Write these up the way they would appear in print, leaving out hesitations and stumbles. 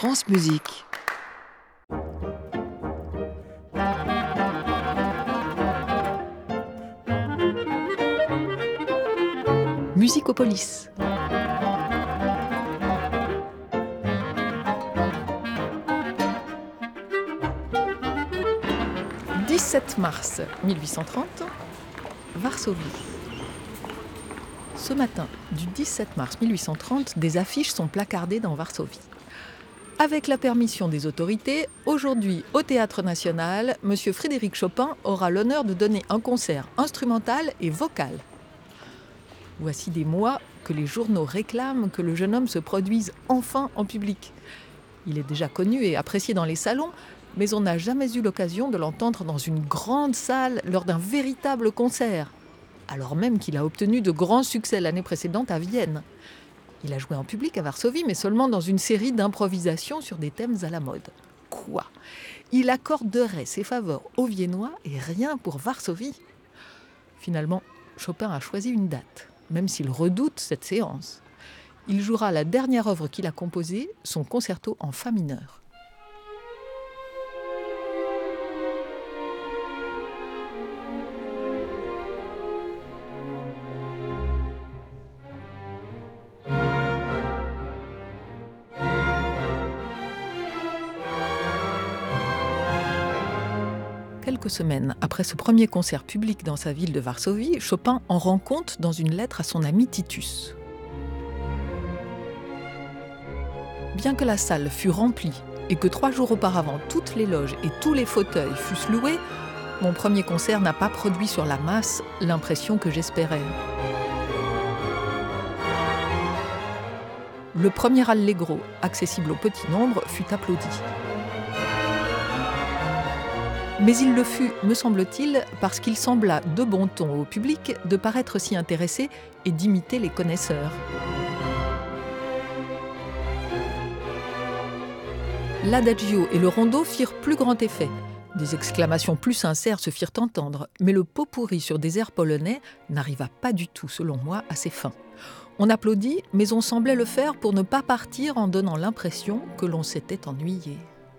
France Musique. Musicopolis. « 17 mars 1830, Varsovie. Ce matin du 17 mars 1830, des affiches sont placardées dans Varsovie. Avec la permission des autorités, aujourd'hui au Théâtre National, M. Frédéric Chopin aura l'honneur de donner un concert instrumental et vocal. Voici des mois que les journaux réclament que le jeune homme se produise enfin en public. Il est déjà connu et apprécié dans les salons, mais on n'a jamais eu l'occasion de l'entendre dans une grande salle lors d'un véritable concert, alors même qu'il a obtenu de grands succès l'année précédente à Vienne. Il a joué en public à Varsovie, mais seulement dans une série d'improvisations sur des thèmes à la mode. Quoi ? Il accorderait ses faveurs aux Viennois et rien pour Varsovie ? Finalement, Chopin a choisi une date, même s'il redoute cette séance. Il jouera la dernière œuvre qu'il a composée, son concerto en fa mineur. Quelques semaines après ce premier concert public dans sa ville de Varsovie, Chopin en rend compte dans une lettre à son ami Titus. Bien que la salle fût remplie et que 3 jours auparavant toutes les loges et tous les fauteuils fussent loués, mon premier concert n'a pas produit sur la masse l'impression que j'espérais. Le premier allegro, accessible au petit nombre, fut applaudi. Mais il le fut, me semble-t-il, parce qu'il sembla de bon ton au public de paraître si intéressé et d'imiter les connaisseurs. L'adagio et le rondo firent plus grand effet. Des exclamations plus sincères se firent entendre, mais le pot-pourri sur des airs polonais n'arriva pas du tout, selon moi, à ses fins. On applaudit, mais on semblait le faire pour ne pas partir en donnant l'impression que l'on s'était ennuyé.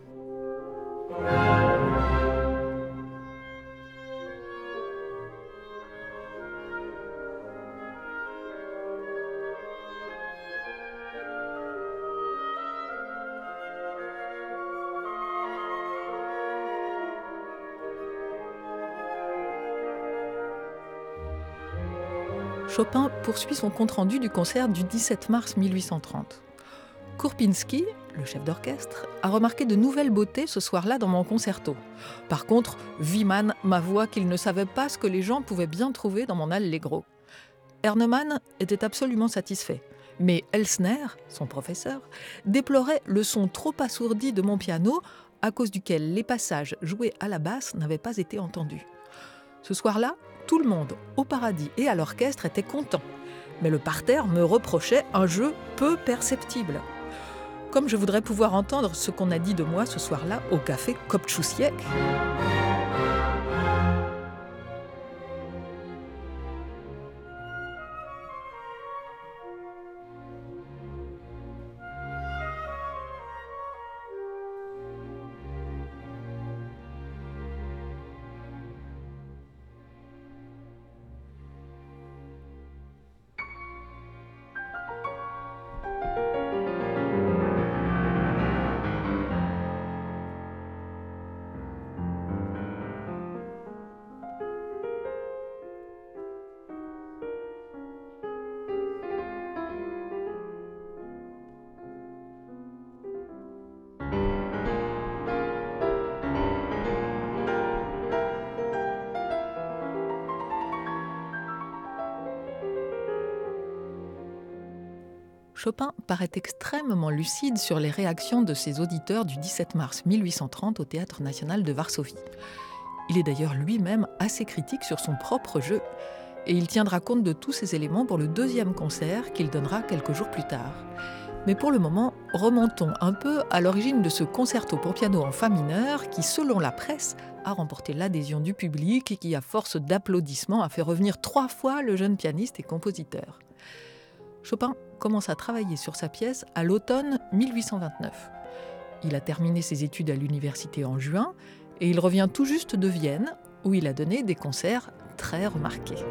Chopin poursuit son compte-rendu du concert du 17 mars 1830. Kurpinski, le chef d'orchestre, a remarqué de nouvelles beautés ce soir-là dans mon concerto. Par contre, Wiemann m'avoua qu'il ne savait pas ce que les gens pouvaient bien trouver dans mon allegro. Ernemann était absolument satisfait. Mais Elsner, son professeur, déplorait le son trop assourdi de mon piano, à cause duquel les passages joués à la basse n'avaient pas été entendus. Ce soir-là, tout le monde, au paradis et à l'orchestre, était content. Mais le parterre me reprochait un jeu peu perceptible. Comme je voudrais pouvoir entendre ce qu'on a dit de moi ce soir-là au café Koptchousiek. Chopin paraît extrêmement lucide sur les réactions de ses auditeurs du 17 mars 1830 au Théâtre National de Varsovie. Il est d'ailleurs lui-même assez critique sur son propre jeu, et il tiendra compte de tous ces éléments pour le 2e concert qu'il donnera quelques jours plus tard. Mais pour le moment, remontons un peu à l'origine de ce concerto pour piano en fa mineur qui, selon la presse, a remporté l'adhésion du public et qui, à force d'applaudissements, a fait revenir 3 fois le jeune pianiste et compositeur. Chopin commence à travailler sur sa pièce à l'automne 1829. Il a terminé ses études à l'université en juin et il revient tout juste de Vienne où il a donné des concerts très remarqués.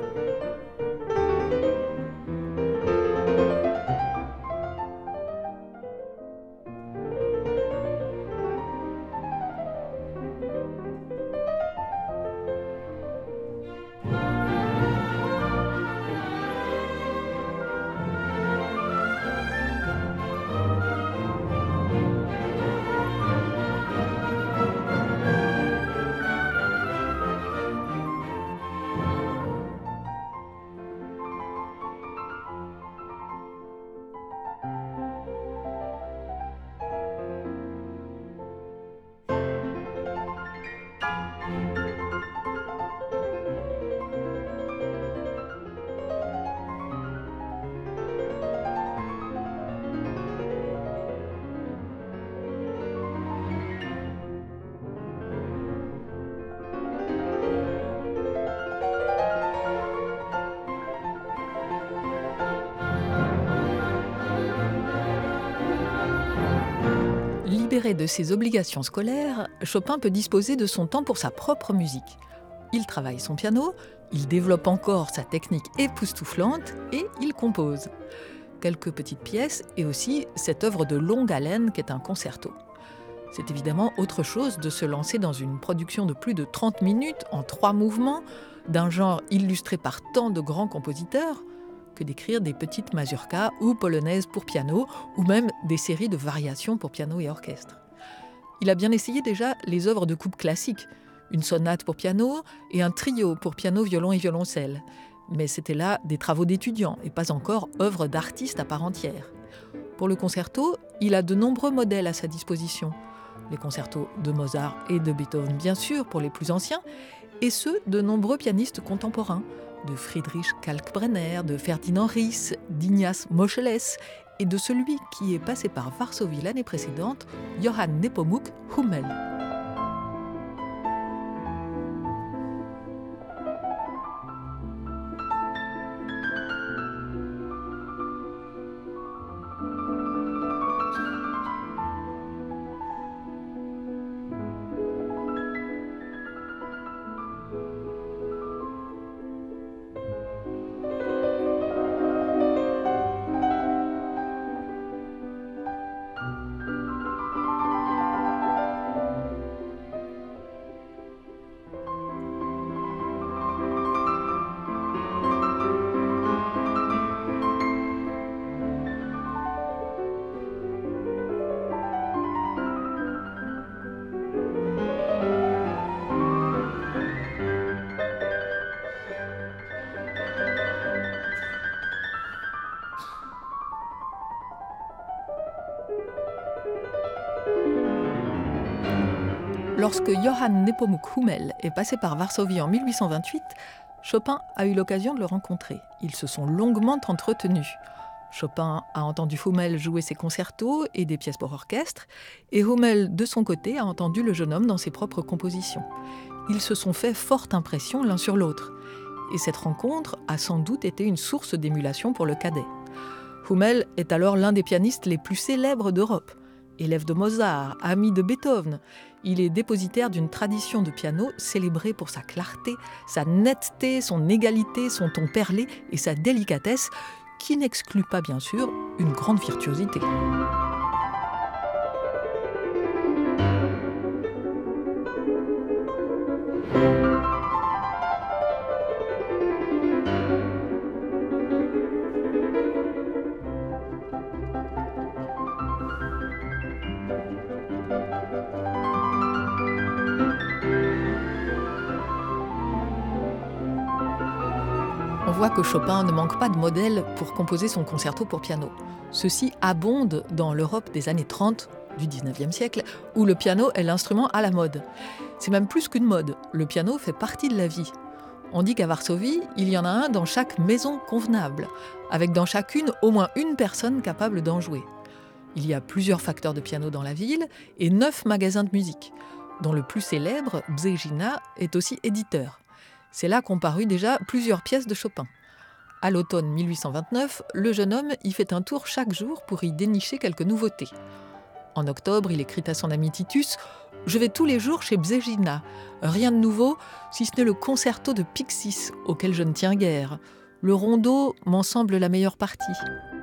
Libéré de ses obligations scolaires, Chopin peut disposer de son temps pour sa propre musique. Il travaille son piano, il développe encore sa technique époustouflante et il compose. Quelques petites pièces et aussi cette œuvre de longue haleine qu'est un concerto. C'est évidemment autre chose de se lancer dans une production de plus de 30 minutes en 3 mouvements, d'un genre illustré par tant de grands compositeurs, que d'écrire des petites mazurkas ou polonaises pour piano, ou même des séries de variations pour piano et orchestre. Il a bien essayé déjà les œuvres de coupe classiques, une sonate pour piano et un trio pour piano, violon et violoncelle. Mais c'était là des travaux d'étudiants et pas encore œuvres d'artistes à part entière. Pour le concerto, il a de nombreux modèles à sa disposition. Les concertos de Mozart et de Beethoven, bien sûr, pour les plus anciens, et ceux de nombreux pianistes contemporains, de Friedrich Kalkbrenner, de Ferdinand Ries, d'Ignaz Moscheles et de celui qui est passé par Varsovie l'année précédente, Johann Nepomuk Hummel. Lorsque Johann Nepomuk Hummel est passé par Varsovie en 1828, Chopin a eu l'occasion de le rencontrer. Ils se sont longuement entretenus. Chopin a entendu Hummel jouer ses concertos et des pièces pour orchestre, et Hummel, de son côté, a entendu le jeune homme dans ses propres compositions. Ils se sont fait forte impression l'un sur l'autre, et cette rencontre a sans doute été une source d'émulation pour le cadet. Hummel est alors l'un des pianistes les plus célèbres d'Europe. Élève de Mozart, ami de Beethoven, il est dépositaire d'une tradition de piano célébrée pour sa clarté, sa netteté, son égalité, son ton perlé et sa délicatesse, qui n'exclut pas bien sûr une grande virtuosité. On voit que Chopin ne manque pas de modèles pour composer son concerto pour piano. Ceux-ci abondent dans l'Europe des années 30 du 19e siècle, où le piano est l'instrument à la mode. C'est même plus qu'une mode, le piano fait partie de la vie. On dit qu'à Varsovie, il y en a un dans chaque maison convenable, avec dans chacune au moins une personne capable d'en jouer. Il y a plusieurs facteurs de piano dans la ville et 9 magasins de musique, dont le plus célèbre, Březina, est aussi éditeur. C'est là qu'ont paru déjà plusieurs pièces de Chopin. À l'automne 1829, le jeune homme y fait un tour chaque jour pour y dénicher quelques nouveautés. En octobre, il écrit à son ami Titus « Je vais tous les jours chez Bzezina. Rien de nouveau, si ce n'est le concerto de Pixis, auquel je ne tiens guère. Le rondo m'en semble la meilleure partie. »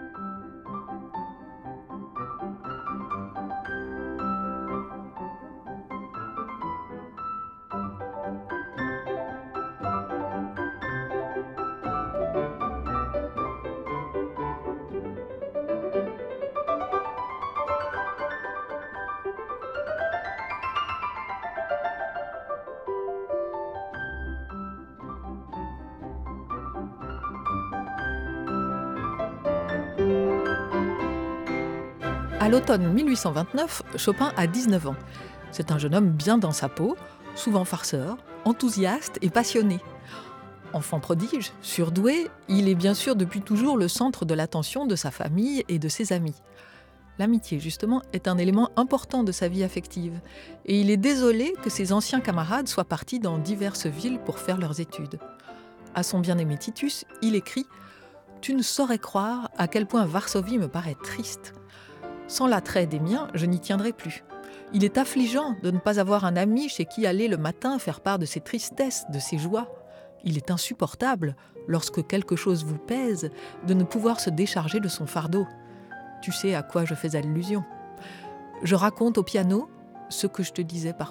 À l'automne 1829, Chopin a 19 ans. C'est un jeune homme bien dans sa peau, souvent farceur, enthousiaste et passionné. Enfant prodige, surdoué, il est bien sûr depuis toujours le centre de l'attention de sa famille et de ses amis. L'amitié, justement, est un élément important de sa vie affective. Et il est désolé que ses anciens camarades soient partis dans diverses villes pour faire leurs études. À son bien-aimé Titus, il écrit « Tu ne saurais croire à quel point Varsovie me paraît triste. Sans l'attrait des miens, je n'y tiendrai plus. Il est affligeant de ne pas avoir un ami chez qui aller le matin faire part de ses tristesses, de ses joies. Il est insupportable, lorsque quelque chose vous pèse, de ne pouvoir se décharger de son fardeau. Tu sais à quoi je fais allusion. Je raconte au piano ce que je te disais parfois. »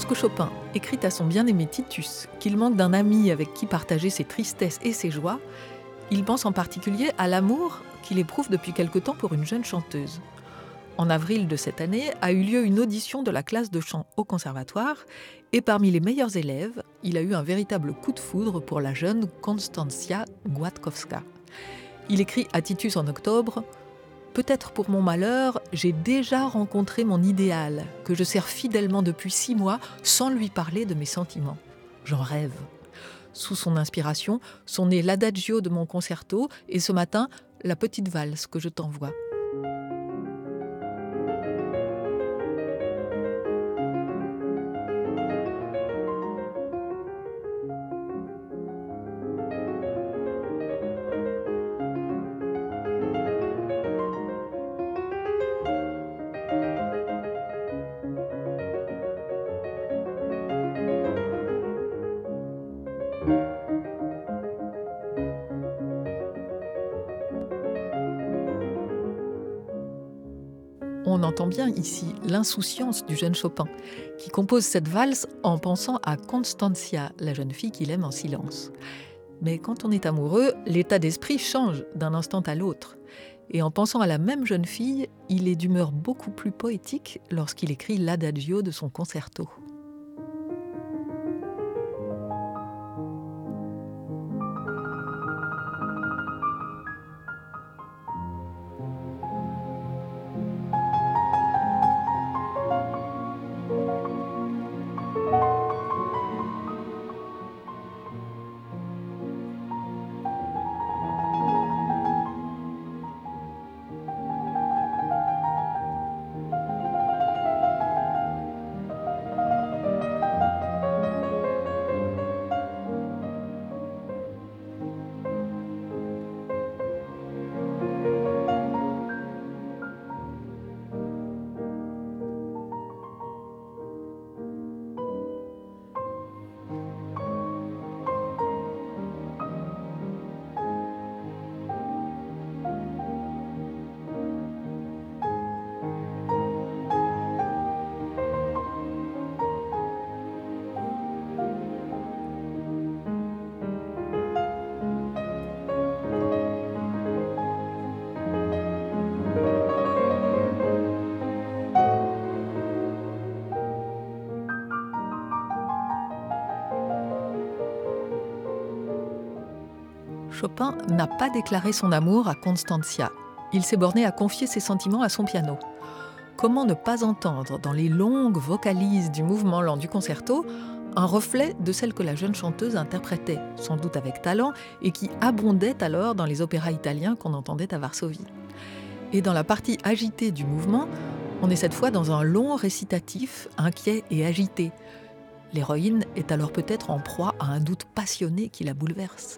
Lorsque Chopin écrit à son bien-aimé Titus qu'il manque d'un ami avec qui partager ses tristesses et ses joies, il pense en particulier à l'amour qu'il éprouve depuis quelque temps pour une jeune chanteuse. En avril de cette année a eu lieu une audition de la classe de chant au conservatoire et parmi les meilleurs élèves, il a eu un véritable coup de foudre pour la jeune Konstancja Gładkowska. Il écrit à Titus en octobre « Peut-être pour mon malheur, j'ai déjà rencontré mon idéal, que je sers fidèlement depuis 6 mois sans lui parler de mes sentiments. J'en rêve. » Sous son inspiration sont nés l'adagio de mon concerto et ce matin, la petite valse que je t'envoie. On entend bien ici l'insouciance du jeune Chopin, qui compose cette valse en pensant à Konstancja, la jeune fille qu'il aime en silence. Mais quand on est amoureux, l'état d'esprit change d'un instant à l'autre. Et en pensant à la même jeune fille, il est d'humeur beaucoup plus poétique lorsqu'il écrit l'adagio de son concerto. Chopin n'a pas déclaré son amour à Konstancja. Il s'est borné à confier ses sentiments à son piano. Comment ne pas entendre dans les longues vocalises du mouvement lent du concerto un reflet de celle que la jeune chanteuse interprétait, sans doute avec talent, et qui abondait alors dans les opéras italiens qu'on entendait à Varsovie. Et dans la partie agitée du mouvement, on est cette fois dans un long récitatif, inquiet et agité. L'héroïne est alors peut-être en proie à un doute passionné qui la bouleverse.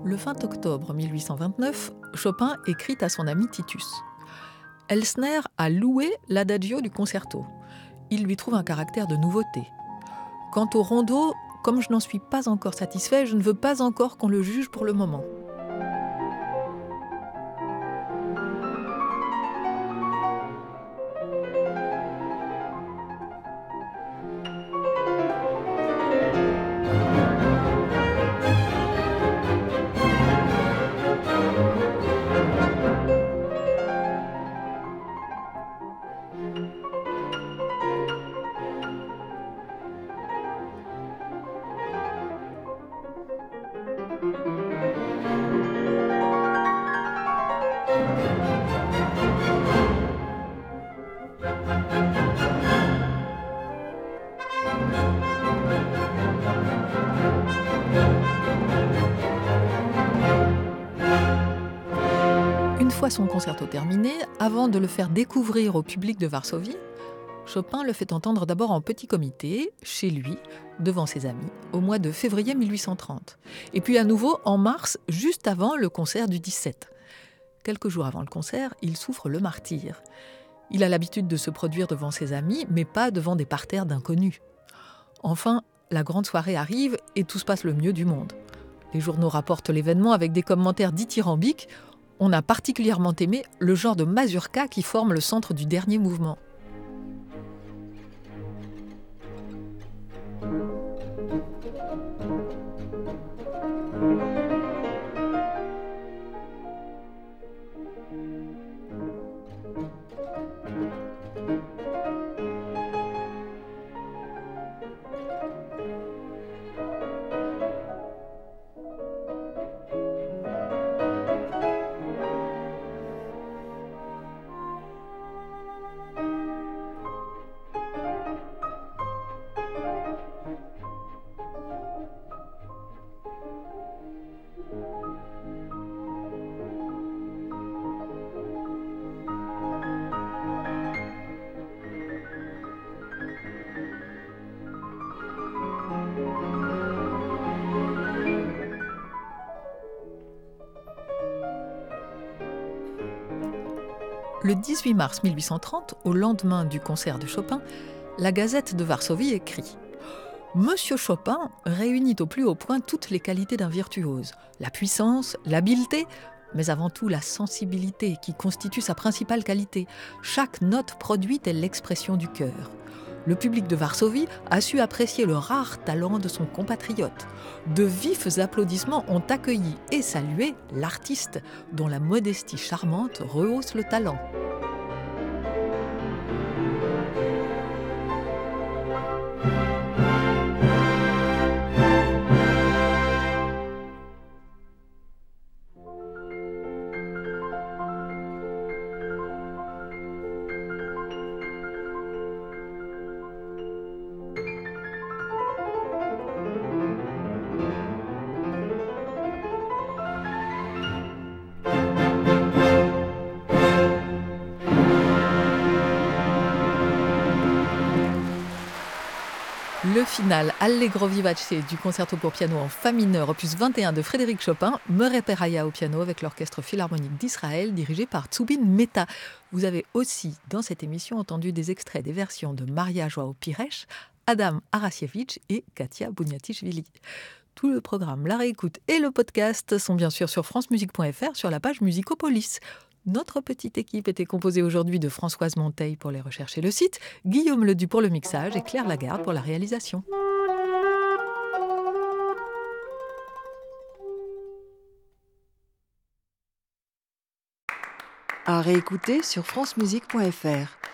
Le 20 octobre 1829, Chopin écrit à son ami Titus. Elsner a loué l'adagio du concerto. Il lui trouve un caractère de nouveauté. Quant au rondo, comme je n'en suis pas encore satisfait, je ne veux pas encore qu'on le juge pour le moment. Une fois son concerto terminé, avant de le faire découvrir au public de Varsovie, Chopin le fait entendre d'abord en petit comité, chez lui, devant ses amis, au mois de février 1830. Et puis à nouveau en mars, juste avant le concert du 17. Quelques jours avant le concert, il souffre le martyre. Il a l'habitude de se produire devant ses amis, mais pas devant des parterres d'inconnus. Enfin, la grande soirée arrive et tout se passe le mieux du monde. Les journaux rapportent l'événement avec des commentaires dithyrambiques. On a particulièrement aimé le genre de mazurka qui forme le centre du dernier mouvement. Le 18 mars 1830, au lendemain du concert de Chopin, la Gazette de Varsovie écrit « Monsieur Chopin réunit au plus haut point toutes les qualités d'un virtuose, la puissance, l'habileté, mais avant tout la sensibilité qui constitue sa principale qualité. Chaque note produite est l'expression du cœur. Le public de Varsovie a su apprécier le rare talent de son compatriote. De vifs applaudissements ont accueilli et salué l'artiste, dont la modestie charmante rehausse le talent. » Le final Allegro vivace du concerto pour piano en fa mineur opus 21 de Frédéric Chopin, Murray Peraya au piano avec l'Orchestre Philharmonique d'Israël dirigé par Zubin Mehta. Vous avez aussi dans cette émission entendu des extraits des versions de Maria Joao Pires, Adam Arasiewicz et Katia Bouniatichvili. Tout le programme, la réécoute et le podcast sont bien sûr sur francemusique.fr sur la page Musicopolis. Notre petite équipe était composée aujourd'hui de Françoise Monteil pour les recherches et le site, Guillaume Ledu pour le mixage et Claire Lagarde pour la réalisation. À réécouter sur francemusique.fr.